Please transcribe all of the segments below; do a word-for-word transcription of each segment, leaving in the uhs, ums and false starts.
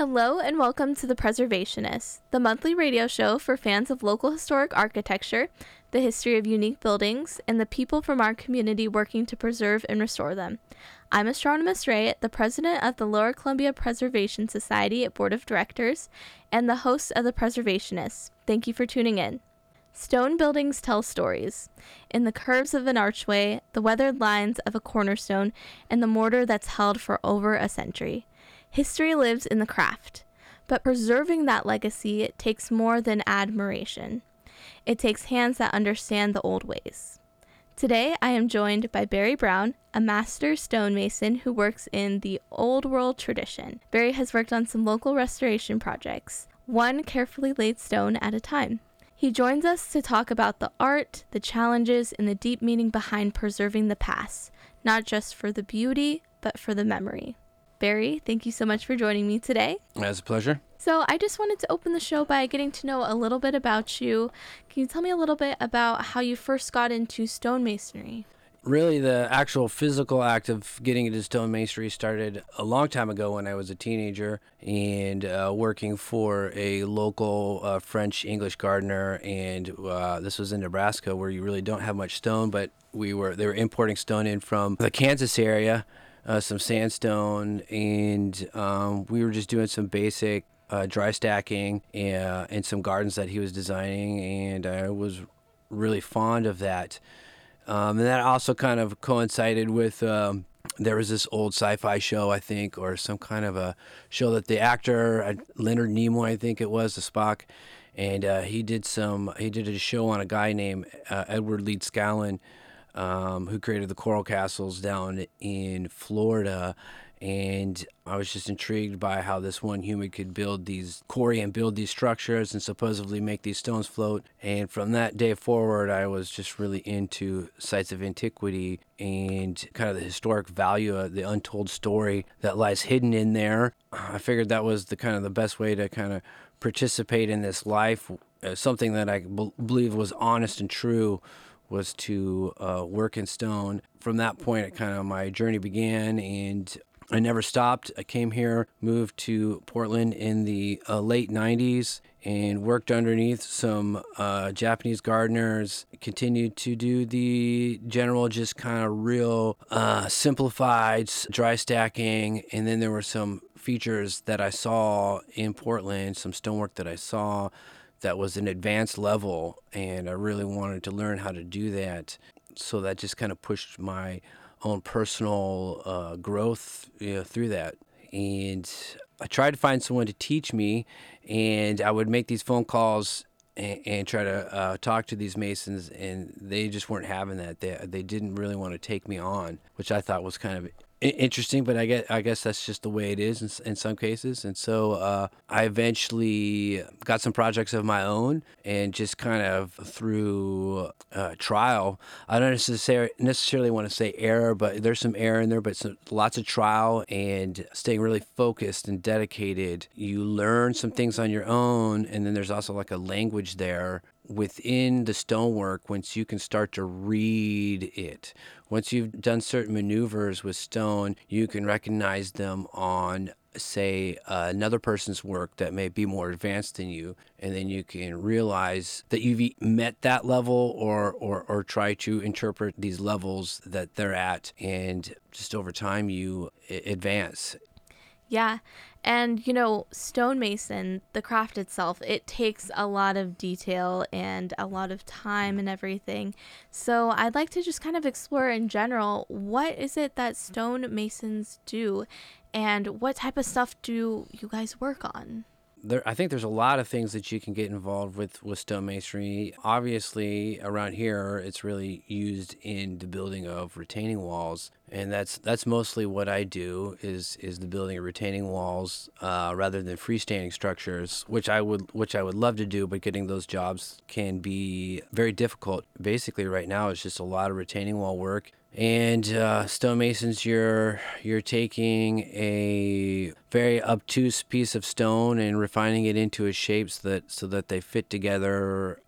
Hello and welcome to The Preservationists, the monthly radio show for fans of local historic architecture, the history of unique buildings, and the people from our community working to preserve and restore them. I'm Astronomist Ray, the president of the Lower Columbia Preservation Society at Board of Directors, and the host of The Preservationists. Thank you for tuning in. Stone buildings tell stories. In the curves of an archway, the weathered lines of a cornerstone, and the mortar that's held for over a century. History lives in the craft, but preserving that legacy takes more than admiration. It takes hands that understand the old ways. Today, I am joined by Barry Brown, a master stonemason who works in the old world tradition. Barry has worked on some local restoration projects, one carefully laid stone at a time. He joins us to talk about the art, the challenges, and the deep meaning behind preserving the past, not just for the beauty, but for the memory. Barry, thank you so much for joining me today. It's a pleasure. So I just wanted to open the show by getting to know a little bit about you. Can you tell me a little bit about how you first got into stonemasonry? Really, the actual physical act of getting into stonemasonry started a long time ago when I was a teenager and uh, working for a local uh, French-English gardener. And uh, this was in Nebraska, where you really don't have much stone, but we were they were importing stone in from the Kansas area. Uh, some sandstone, and um, we were just doing some basic uh, dry stacking and, and some gardens that he was designing, and I was really fond of that. Um, and that also kind of coincided with, um, there was this old sci-fi show, I think, or some kind of a show that the actor, uh, Leonard Nimoy, I think it was, the Spock, and uh, he did some, he did a show on a guy named uh, Edward Leeds Scallon, Um, who created the coral castles down in Florida, and I was just intrigued by how this one human could build these quarry and build these structures and supposedly make these stones float. And from that day forward, I was just really into sites of antiquity and kind of the historic value of the untold story that lies hidden in there. I figured that was the kind of the best way to kind of participate in this life, uh, something that I b- believe was honest and true, was to uh, work in stone. From that point, it kind of my journey began, and I never stopped. I came here, moved to Portland in the uh, late nineties, and worked underneath some uh, Japanese gardeners, continued to do the general, just kind of real uh, simplified dry stacking, and then there were some features that I saw in Portland, some stonework that I saw that was an advanced level, and I really wanted to learn how to do that. So that just kind of pushed my own personal uh, growth, you know, through that. And I tried to find someone to teach me, and I would make these phone calls and, and try to uh, talk to these masons, and they just weren't having that. They they didn't really want to take me on, which I thought was kind of interesting, but I guess, I guess that's just the way it is in, in some cases. And so uh, I eventually got some projects of my own, and just kind of through uh, trial, I don't necessarily, necessarily want to say error, but there's some error in there, but some, lots of trial and staying really focused and dedicated. You learn some things on your own, and then there's also like a language there within the stonework. Once you can start to read it, once you've done certain maneuvers with stone, you can recognize them on, say, uh, another person's work that may be more advanced than you, and then you can realize that you've e- met that level, or, or or try to interpret these levels that they're at, and just over time you I- advance. Yeah. And, you know, stonemason, the craft itself, it takes a lot of detail and a lot of time and everything. So I'd like to just kind of explore in general, what is it that stonemasons do, and what type of stuff do you guys work on? There, I think there's a lot of things that you can get involved with with stonemasonry. Obviously, around here, it's really used in the building of retaining walls, and that's that's mostly what I do is is the building of retaining walls uh, rather than freestanding structures, which I would which I would love to do, but getting those jobs can be very difficult. Basically, right now, it's just a lot of retaining wall work. And uh, stonemasons, you're you're taking a very obtuse piece of stone and refining it into a shape so that so that they fit together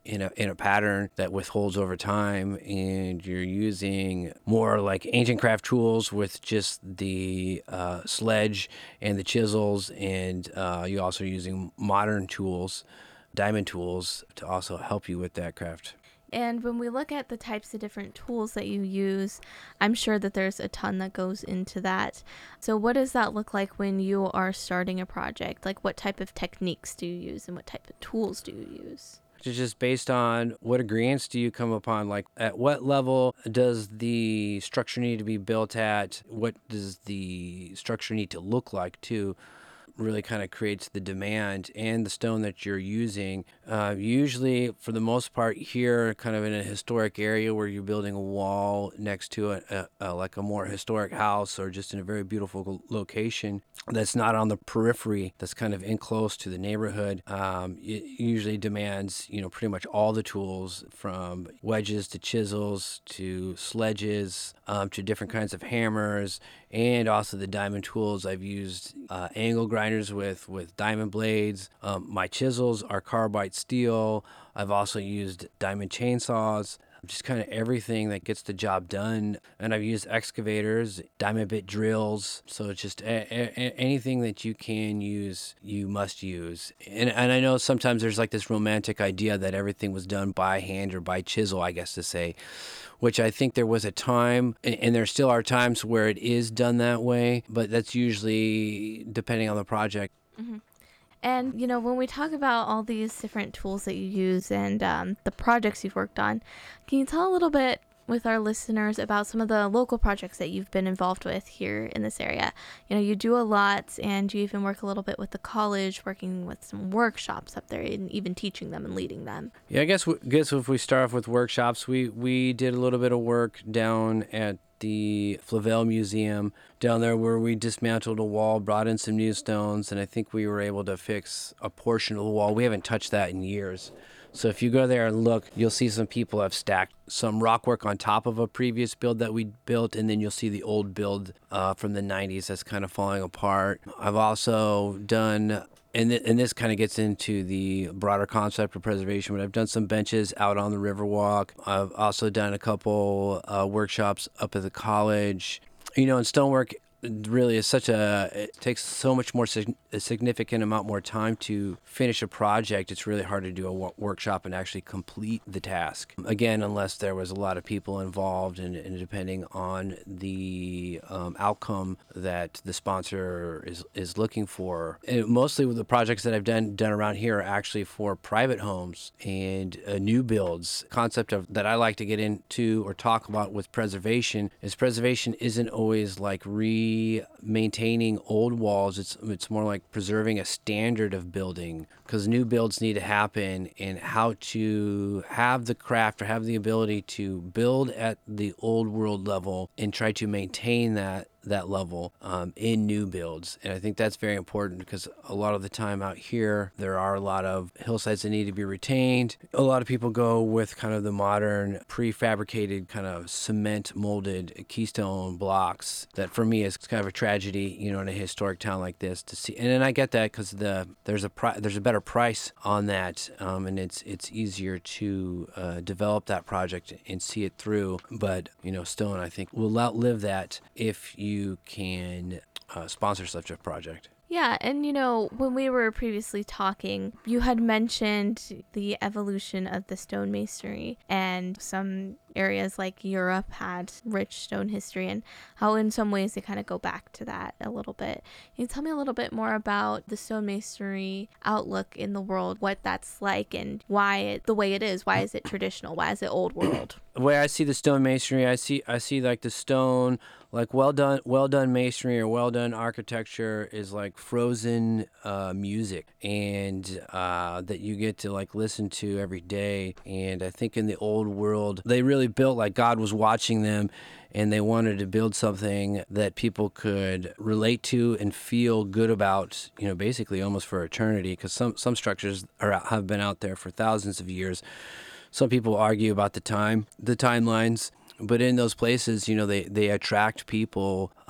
in a in a pattern that withholds over time, and you're using more like ancient craft tools with just the uh, sledge and the chisels, and uh, you're also using modern tools, diamond tools, to also help you with that craft. And when we look at the types of different tools that you use, I'm sure that there's a ton that goes into that. So what does that look like when you are starting a project? Like, what type of techniques do you use and what type of tools do you use? It's just based on what agreements do you come upon? Like, at what level does the structure need to be built at? What does the structure need to look like, too? Really kind of creates the demand and the stone that you're using. Uh, usually, for the most part, here, kind of in a historic area where you're building a wall next to a, a, a like a more historic house, or just in a very beautiful location that's not on the periphery, that's kind of in close to the neighborhood, um, it usually demands, you know, pretty much all the tools, from wedges to chisels to sledges, um, to different kinds of hammers, and also the diamond tools. I've used uh, angle grinders with, with diamond blades. Um, my chisels are carbide steel. I've also used diamond chainsaws. Just kind of everything that gets the job done. And I've used excavators, diamond bit drills. So it's just a- a- anything that you can use, you must use. And, and I know sometimes there's like this romantic idea that everything was done by hand or by chisel, I guess to say, which I think there was a time, and, and there still are times where it is done that way, but that's usually depending on the project. Mm-hmm. And, you know, when we talk about all these different tools that you use and um, the projects you've worked on, can you tell a little bit with our listeners about some of the local projects that you've been involved with here in this area? You know, you do a lot, and you even work a little bit with the college, working with some workshops up there and even teaching them and leading them. Yeah, I guess, w- guess if we start off with workshops, we, we did a little bit of work down at the Flavel Museum down there, where we dismantled a wall, brought in some new stones, and I think we were able to fix a portion of the wall. We haven't touched that in years. So if you go there and look, you'll see some people have stacked some rock work on top of a previous build that we built, and then you'll see the old build uh, from the nineties that's kind of falling apart. I've also done, and, th- and this kind of gets into the broader concept of preservation, but I've done some benches out on the Riverwalk. I've also done a couple uh, workshops up at the college. You know, in stonework, really is such a, it takes so much more, sig- a significant amount more time to finish a project. It's really hard to do a wo- workshop and actually complete the task. Again, unless there was a lot of people involved, and, and depending on the um, outcome that the sponsor is is looking for. And mostly with the projects that I've done done around here are actually for private homes and uh, new builds. Concept of that I like to get into or talk about with preservation is preservation isn't always like re maintaining old walls. It's it's more like preserving a standard of building, because new builds need to happen, and how to have the craft or have the ability to build at the old world level and try to maintain that that level um, in new builds. And I think that's very important, because a lot of the time out here, there are a lot of hillsides that need to be retained. A lot of people go with kind of the modern prefabricated kind of cement molded keystone blocks that for me is kind of a tragedy, you know, in a historic town like this to see. And then I get that because the there's a pri- there's a better price on that, um, and it's it's easier to uh, develop that project and see it through. But, you know, stone, I think, will outlive that if you you can uh, sponsor such a project. Yeah, and you know, when we were previously talking, you had mentioned the evolution of the stonemasonry, and some areas like Europe had rich stone history, and how in some ways they kind of go back to that a little bit. Can you tell me a little bit more about the stonemasonry outlook in the world, what that's like, and why it, the way it is? Why is it traditional? Why is it old world? The way I see the stonemasonry, I see I see like the stone, like well done well done masonry or well done architecture is like frozen uh, music, and uh, that you get to like listen to every day. And I think in the old world, they really built like God was watching them, and they wanted to build something that people could relate to and feel good about, you know, basically almost for eternity, because some, some structures are have been out there for thousands of years. Some people argue about the time, the timelines, but in those places, you know, they, they attract people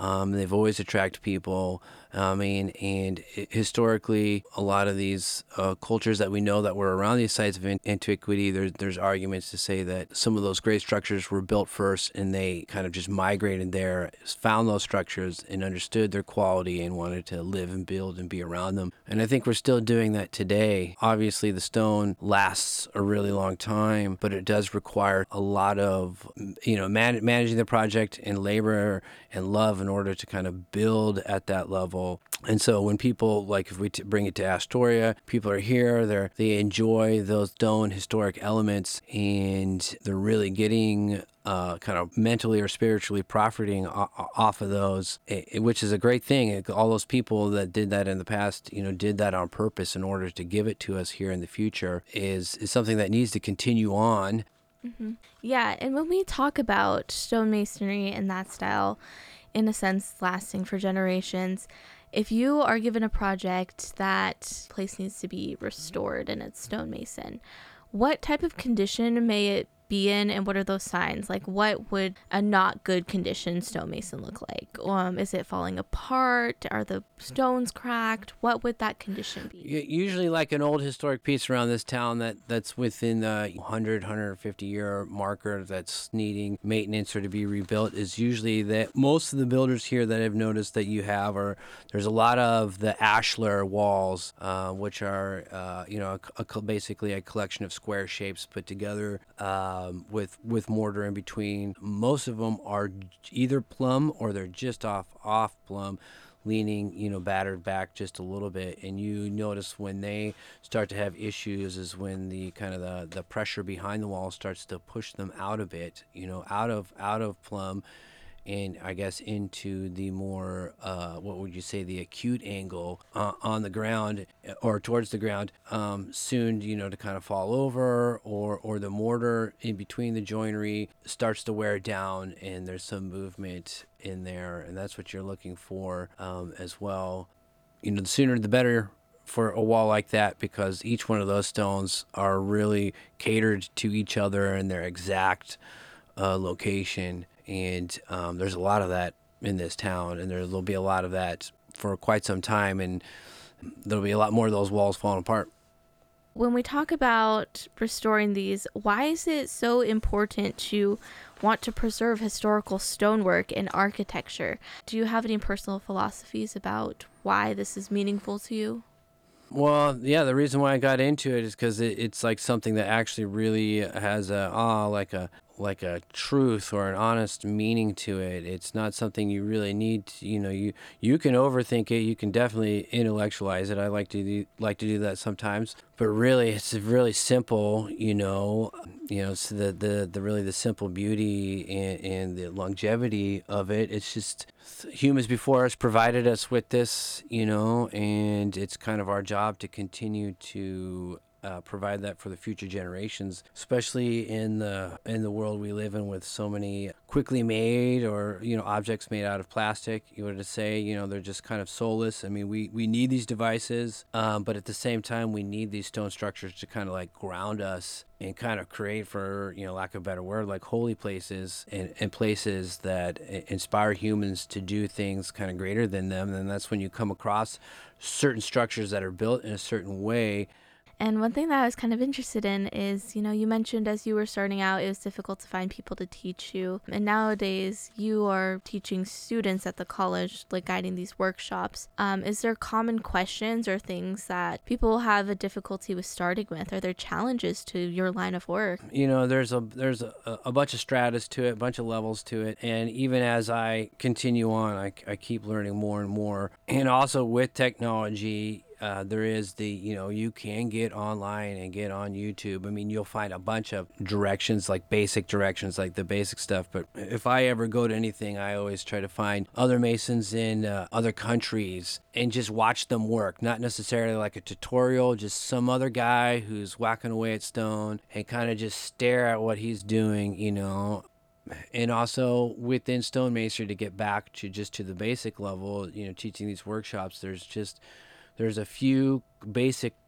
Um, they've always attracted people. I mean, and i- historically, a lot of these uh, cultures that we know that were around these sites of an- antiquity, there's there's arguments to say that some of those great structures were built first, and they kind of just migrated there, found those structures, and understood their quality, and wanted to live and build and be around them. And I think we're still doing that today. Obviously, the stone lasts a really long time, but it does require a lot of, you know, man- managing the project and labor and love in order to kind of build at that level. And so when people, like if we t- bring it to Astoria, people are here, they're, they enjoy those stone historic elements, and they're really getting uh, kind of mentally or spiritually profiting o- off of those, eh, which is a great thing. All those people that did that in the past, you know, did that on purpose in order to give it to us here in the future, is, is something that needs to continue on. Mm-hmm. Yeah, and when we talk about stonemasonry and that style, in a sense, lasting for generations, if you are given a project that place needs to be restored and it's stonemason, what type of condition may it be in, and what are those signs? Like, what would a not good condition stonemason look like? Um, is it falling apart? Are the stones cracked? What would that condition be? U- Usually, like an old historic piece around this town that, that's within the one hundred, one hundred fifty year marker that's needing maintenance or to be rebuilt, is usually that most of the builders here that I've noticed that you have are, there's a lot of the ashlar walls, uh, which are, uh, you know, a, a, basically a collection of square shapes put together um, with, with mortar in between. Most of them are either plumb or they're just off, off plumb, leaning, you know, battered back just a little bit. And you notice when they start to have issues is when the kind of the, the pressure behind the wall starts to push them out a bit, you know, out of out of plumb, and I guess into the more, uh, what would you say, the acute angle uh, on the ground or towards the ground, um, soon, you know, to kind of fall over, or, or the mortar in between the joinery starts to wear down and there's some movement in there. And that's what you're looking for um, as well. You know, the sooner the better for a wall like that, because each one of those stones are really catered to each other and their exact uh, location. And um, there's a lot of that in this town, and there will be a lot of that for quite some time, and there'll be a lot more of those walls falling apart. When we talk about restoring these, why is it so important to want to preserve historical stonework and architecture? Do you have any personal philosophies about why this is meaningful to you? Well, yeah, the reason why I got into it is because it, it's like something that actually really has a ah like a like a truth or an honest meaning to it. It's not something you really need to, you know, you you can overthink it, you can definitely intellectualize it. I like to do, like to do that sometimes, but really it's really simple, you know. You know, it's the the, the really the simple beauty and, and the longevity of it. It's just humans before us provided us with this, you know, and it's kind of our job to continue to uh, provide that for the future generations, especially in the in the world we live in with so many quickly made or, you know, objects made out of plastic. You were to say, you know, they're just kind of soulless. I mean, we, we need these devices, um, but at the same time, we need these stone structures to kind of like ground us and kind of create, for, you know, lack of a better word, like holy places and, and places that inspire humans to do things kind of greater than them. And that's when you come across certain structures that are built in a certain way. And one thing that I was kind of interested in is, you know, you mentioned as you were starting out, it was difficult to find people to teach you. And nowadays, you are teaching students at the college, like guiding these workshops. Um, is there common questions or things that people have a difficulty with starting with? Are there challenges to your line of work? You know, there's a there's a, a bunch of stratas to it, a bunch of levels to it. And even as I continue on, I, I keep learning more and more. And also with technology, Uh, there is the, you know, you can get online and get on YouTube. I mean, you'll find a bunch of directions, like basic directions, like the basic stuff. But if I ever go to anything, I always try to find other masons in uh, other countries and just watch them work. Not necessarily like a tutorial, just some other guy who's whacking away at stone, and kind of just stare at what he's doing, you know. And also within stonemasonry, to get back to just to the basic level, you know, teaching these workshops, there's just... There's a few basic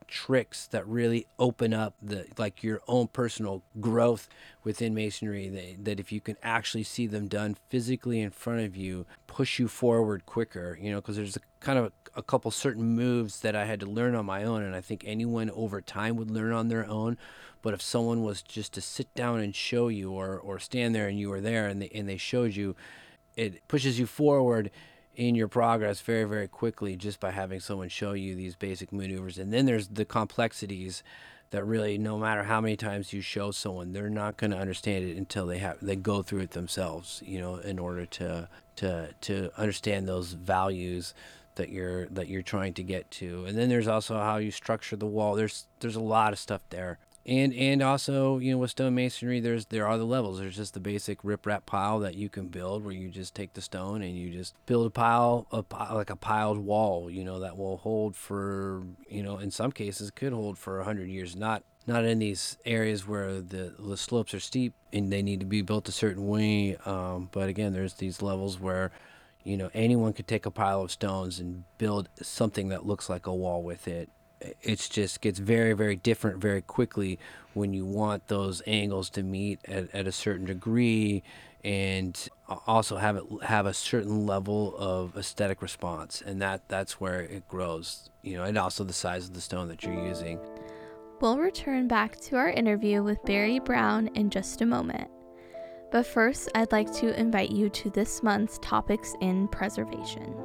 tricks that really open up the like your own personal growth within masonry, that, that if you can actually see them done physically in front of you, push you forward quicker, you know, because there's a kind of a, a couple certain moves that I had to learn on my own, and I think anyone over time would learn on their own. But if someone was just to sit down and show you, or or stand there and you were there and they, and they showed you, it pushes you forward in your progress very, very quickly just by having someone show you these basic maneuvers. And then there's the complexities that really, no matter how many times you show someone, they're not going to understand it until they have they go through it themselves, you know, in order to to to understand those values that you're that you're trying to get to. And then there's also how you structure the wall. There's there's a lot of stuff there. And and also, you know, with stone masonry, there's there are the levels. There's just the basic riprap pile that you can build, where you just take the stone and you just build a pile, a pile like a piled wall, you know, that will hold for, you know, in some cases could hold for a hundred years. Not not in these areas where the the slopes are steep and they need to be built a certain way. Um, but again, there's these levels where, you know, anyone could take a pile of stones and build something that looks like a wall with it. It's just gets very, very different very quickly when you want those angles to meet at, at a certain degree, and also have it have a certain level of aesthetic response, and that that's where it grows, you know, and also the size of the stone that you're using. We'll return back to our interview with Barry Brown in just a moment. But first, I'd like to invite you to this month's Topics in Preservation.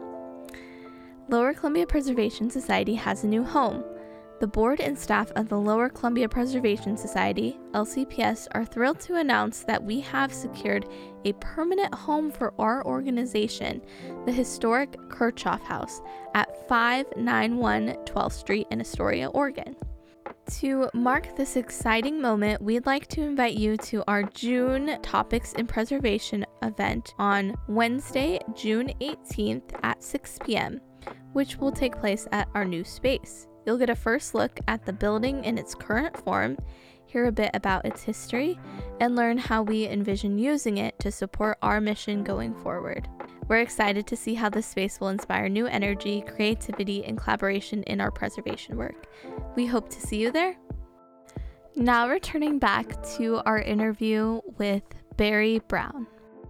Lower Columbia Preservation Society has a new home. The board and staff of the Lower Columbia Preservation Society, L C P S, are thrilled to announce that we have secured a permanent home for our organization, the historic Kirchhoff House at five ninety-one twelfth Street in Astoria, Oregon. To mark this exciting moment, we'd like to invite you to our June Topics in Preservation event on Wednesday, June eighteenth at six p.m., which will take place at our new space. You'll get a first look at the building in its current form, hear a bit about its history, and learn how we envision using it to support our mission going forward. We're excited to see how this space will inspire new energy, creativity, and collaboration in our preservation work. We hope to see you there. Now returning back to our interview with Barry Brown.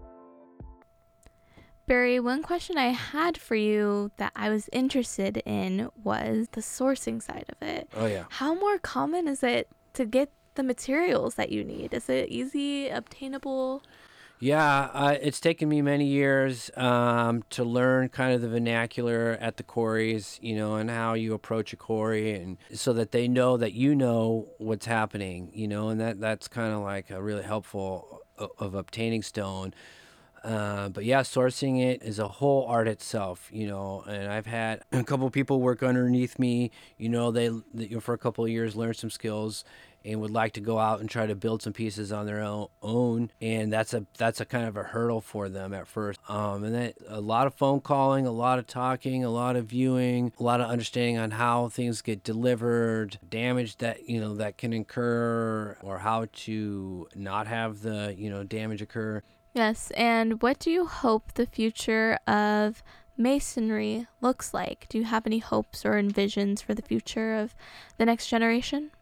Barry, one question I had for you that I was interested in was the sourcing side of it. Oh, yeah. How more common is it to get the materials that you need? Is it easy, obtainable? Yeah, uh, it's taken me many years um, to learn kind of the vernacular at the quarries, you know, and how you approach a quarry, and so that they know that you know what's happening, you know, and that that's kind of like a really helpful of, of obtaining stone. Uh, but yeah, sourcing it is a whole art itself, you know, and I've had a couple of people work underneath me, you know, they, you know, for a couple of years learn some skills and would like to go out and try to build some pieces on their own, own and that's a that's a kind of a hurdle for them at first. Um, and then a lot of phone calling, a lot of talking, a lot of viewing, a lot of understanding on how things get delivered, damage that, you know, that can incur, or how to not have the, you know, damage occur. Yes, and what do you hope the future of masonry looks like? Do you have any hopes or envisions for the future of the next generation?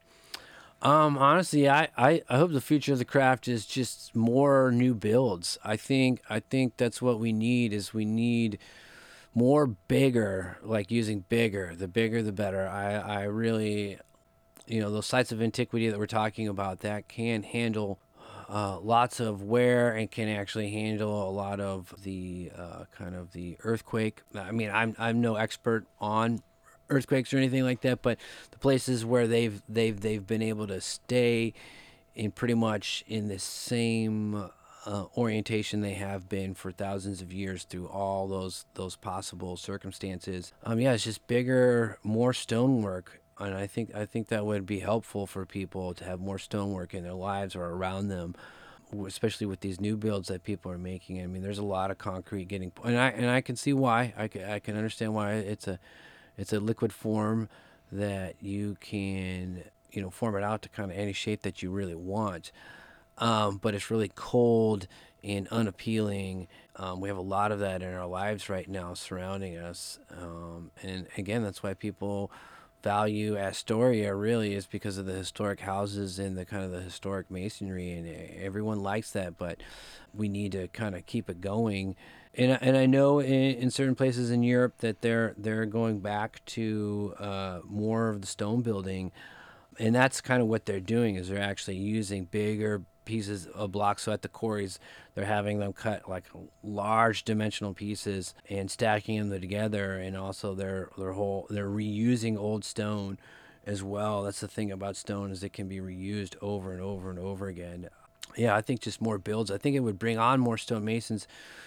Um, honestly, I, I, I hope the future of the craft is just more new builds. I think I think that's what we need is we need more bigger, like using bigger. The bigger the better. I, I really, you know, those sites of antiquity that we're talking about that can handle Uh, lots of wear and can actually handle a lot of the uh, kind of the earthquake. I mean, I'm I'm no expert on earthquakes or anything like that, but the places where they've they've they've been able to stay in pretty much in the same uh, orientation they have been for thousands of years through all those those possible circumstances. Um, yeah, it's just bigger, more stonework. And I think I think that would be helpful for people to have more stonework in their lives or around them, especially with these new builds that people are making. I mean, there's a lot of concrete getting, and I and I can see why. I can, I can understand why it's a it's a liquid form that you can, you know, form it out to kind of any shape that you really want. Um, but it's really cold and unappealing. Um, we have a lot of that in our lives right now surrounding us, um, and again, that's why people value Astoria really is because of the historic houses and the kind of the historic masonry, and everyone likes that, but we need to kind of keep it going. And and I know in, in certain places in Europe that they're they're going back to uh, more of the stone building, and that's kind of what they're doing is they're actually using bigger pieces of blocks. So at the quarries, they're having them cut like large dimensional pieces and stacking them together, and also they're they're whole they're reusing old stone as well. That's the thing about stone is it can be reused over and over and over again. Yeah, I think just more builds. I think it would bring on more stonemasons.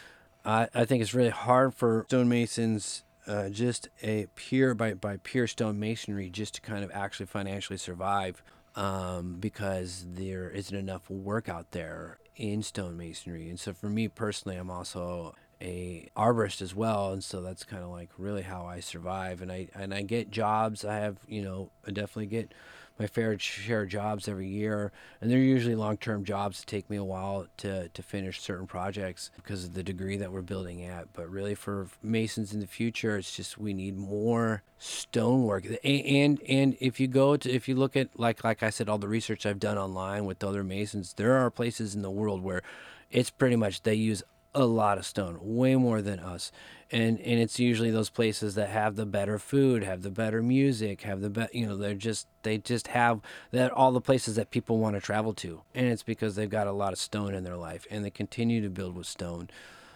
I I think it's really hard for stonemasons. Uh, just a pure by, by pure stonemasonry just to kind of actually financially survive, um, because there isn't enough work out there in stonemasonry. And so for me personally, I'm also a arborist as well, and so that's kind of like really how I survive. And I and I get jobs. I have, you know, I definitely get my fair share of jobs every year, and they're usually long-term jobs that take me a while to, to finish certain projects because of the degree that we're building at. But really for masons in the future, it's just we need more stonework. And and if you go to if you look at like like I said, all the research I've done online with other masons, there are places in the world where it's pretty much they use a lot of stone, way more than us. And and it's usually those places that have the better food, have the better music, have the be- you know, they're just they just have that all the places that people want to travel to. And it's because they've got a lot of stone in their life and they continue to build with stone.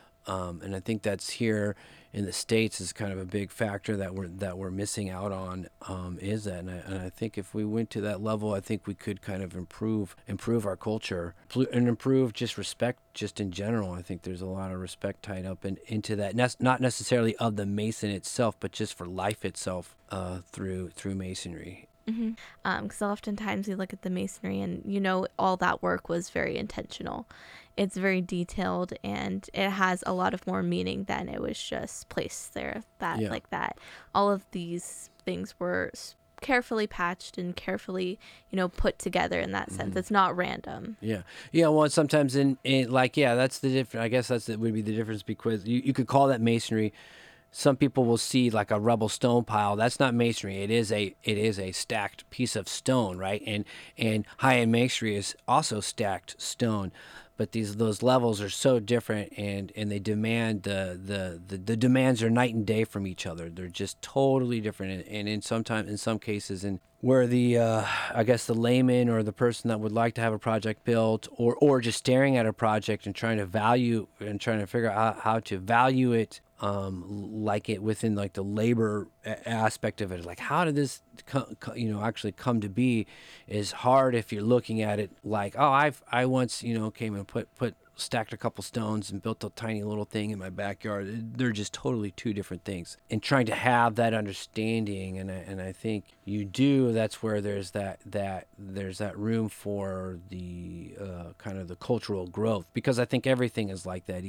Um, and I think that's here in the States is kind of a big factor that we're that we're missing out on, um, is that. And I, and I think if we went to that level, I think we could kind of improve improve our culture and improve just respect just in general. I think there's a lot of respect tied up in, into that, not necessarily of the Mason itself, but just for life itself uh, through through Masonry. Mm-hmm. Um, because oftentimes you look at the masonry and, you know, all that work was very intentional. It's very detailed and it has a lot of more meaning than it was just placed there that yeah. like that. All of these things were carefully patched and carefully, you know, put together in that sense. Mm-hmm. It's not random. Yeah. Yeah. Well, sometimes in, in like, yeah, that's the difference. I guess that's that would be the difference because you, you could call that masonry. Some people will see like a rubble stone pile. That's not masonry. It is a it is a stacked piece of stone, right? And and high-end masonry is also stacked stone, but these those levels are so different, and, and they demand the, the the the demands are night and day from each other. They're just totally different, and, and in sometimes in some cases, and where the uh, I guess the layman or the person that would like to have a project built, or or just staring at a project and trying to value and trying to figure out how, how to value it. Um, like it within like the labor aspect of it, like how did this, co- co- you know, actually come to be, is hard if you're looking at it like, oh, I've I once, you know, came and put put stacked a couple stones and built a tiny little thing in my backyard. They're just totally two different things. And trying to have that understanding, and I, and I think you do. That's where there's that that there's that room for the uh, kind of the cultural growth, because I think everything is like that.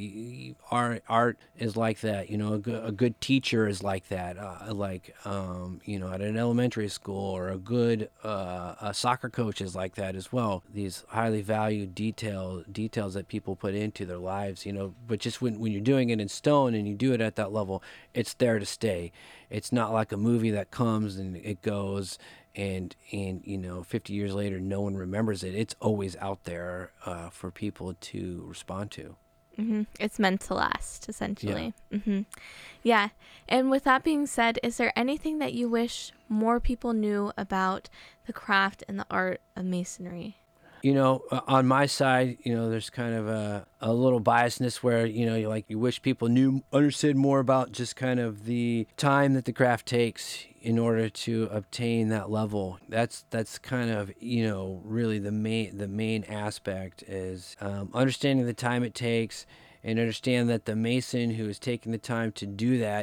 Art art is like that. You know, a good, a good teacher is like that. Uh, like um, you know, at an elementary school, or a good uh, a soccer coach is like that as well. These highly valued detail details that people put into their lives, you know, but just when, when you're doing it in stone and you do it at that level, it's there to stay. It's not like a movie that comes and it goes and, and you know, fifty years later, no one remembers it. It's always out there uh, for people to respond to. Mm-hmm. It's meant to last, essentially. Yeah. Mm-hmm. Yeah. And with that being said, is there anything that you wish more people knew about the craft and the art of masonry? You know, on my side, you know, there's kind of a, a little biasness where, you know, you like you wish people knew, understood more about just kind of the time that the craft takes in order to obtain that level. That's that's kind of, you know, really the main the main aspect is um, understanding the time it takes, and understand that the mason who is taking the time to do that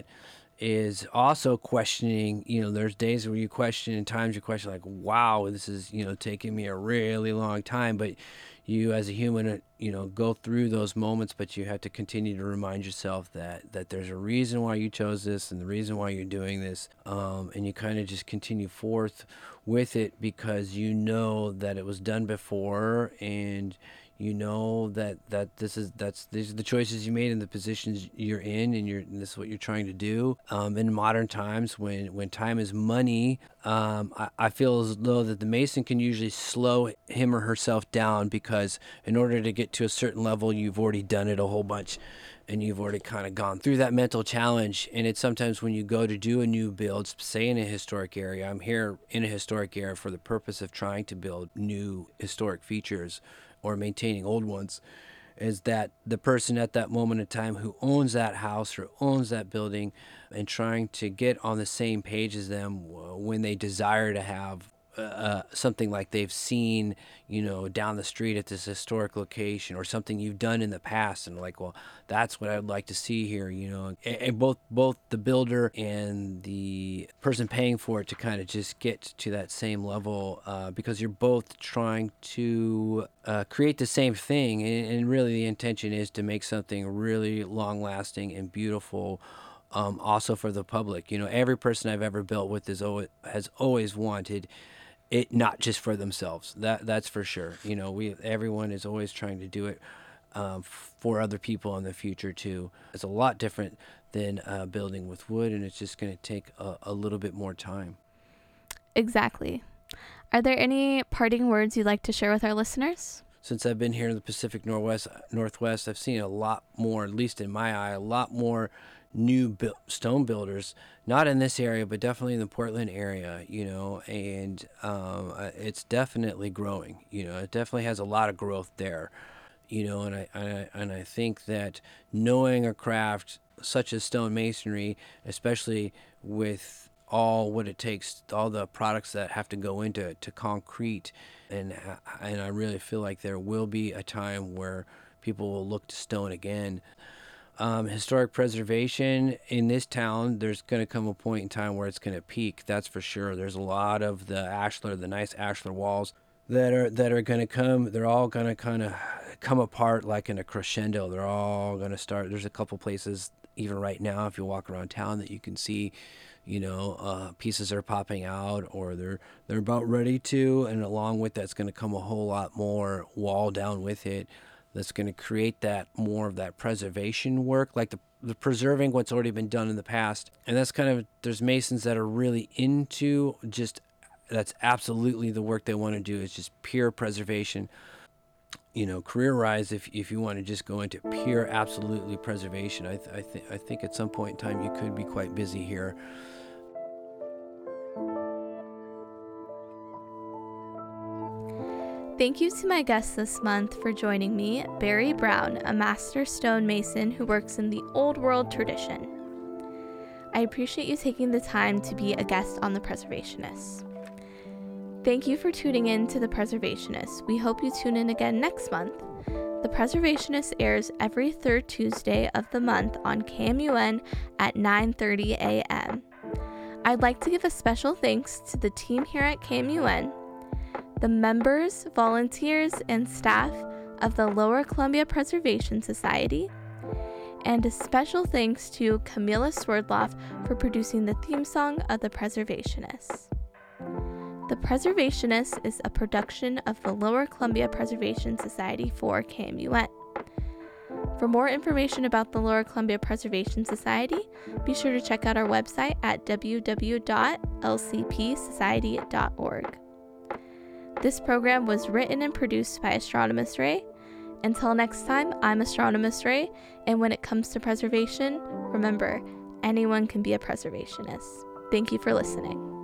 is also questioning, you know, there's days where you question and times you question like, wow, this is, you know, taking me a really long time. But you as a human, you know, go through those moments, but you have to continue to remind yourself that, that there's a reason why you chose this and the reason why you're doing this. Um, and you kind of just continue forth with it because you know that it was done before, and You know that, that this is that's these are the choices you made and the positions you're in, and you're and this is what you're trying to do. Um, in modern times, when when time is money, um, I, I feel as though that the mason can usually slow him or herself down, because in order to get to a certain level, you've already done it a whole bunch, and you've already kind of gone through that mental challenge. And it's sometimes when you go to do a new build, say in a historic area, I'm here in a historic area for the purpose of trying to build new historic features or maintaining old ones, is that the person at that moment in time who owns that house or owns that building, and trying to get on the same page as them when they desire to have uh, something like they've seen, you know, down the street at this historic location, or something you've done in the past, and like, well, that's what I'd like to see here, you know. And, and both both the builder and the person paying for it to kind of just get to that same level, uh, because you're both trying to uh, create the same thing, and, and really the intention is to make something really long-lasting and beautiful. Um, also for the public, you know, every person I've ever built with is always, has always wanted it not just for themselves. That that's for sure. You know, we everyone is always trying to do it um, for other people in the future too. It's a lot different than uh, building with wood, and it's just going to take a, a little bit more time. Exactly. Are there any parting words you'd like to share with our listeners? Since I've been here in the Pacific Northwest, Northwest, I've seen a lot more, at least in my eye, a lot more new bu- stone builders, not in this area, but definitely in the Portland area, you know, and um, it's definitely growing, you know, it definitely has a lot of growth there, you know, and I, and I, and I think that knowing a craft such as stone masonry, especially with all what it takes, all the products that have to go into to concrete, and and I really feel like there will be a time where people will look to stone again. Um, historic preservation in this town, there's going to come a point in time where it's going to peak. That's for sure. There's a lot of the ashlar, the nice ashlar walls that are that are going to come. They're all going to kind of come apart like in a crescendo. They're all going to start. There's a couple places even right now, if you walk around town, that you can see, you know, uh, pieces are popping out, or they're they're about ready to. And along with that's going to come a whole lot more wall down with it. That's going to create that more of that preservation work, like the, the preserving what's already been done in the past. And that's kind of, there's masons that are really into just, that's absolutely the work they want to do, is just pure preservation. You know, career-wise, if if you want to just go into pure, absolutely preservation, I th- I think I think at some point in time you could be quite busy here. Thank you to my guest this month for joining me, Barry Brown, a master stonemason who works in the old world tradition. I appreciate you taking the time to be a guest on The Preservationists. Thank you for tuning in to The Preservationists. We hope you tune in again next month. The Preservationist airs every third Tuesday of the month on K M U N at nine thirty a.m. I'd like to give a special thanks to the team here at K M U N, the members, volunteers, and staff of the Lower Columbia Preservation Society, and a special thanks to Camila Swerdloff for producing the theme song of The Preservationists. The Preservationists is a production of the Lower Columbia Preservation Society for K M U N. For more information about the Lower Columbia Preservation Society, be sure to check out our website at w w w dot l c p society dot org. This program was written and produced by Astronomus Ray. Until next time, I'm Astronomus Ray, and when it comes to preservation, remember, anyone can be a preservationist. Thank you for listening.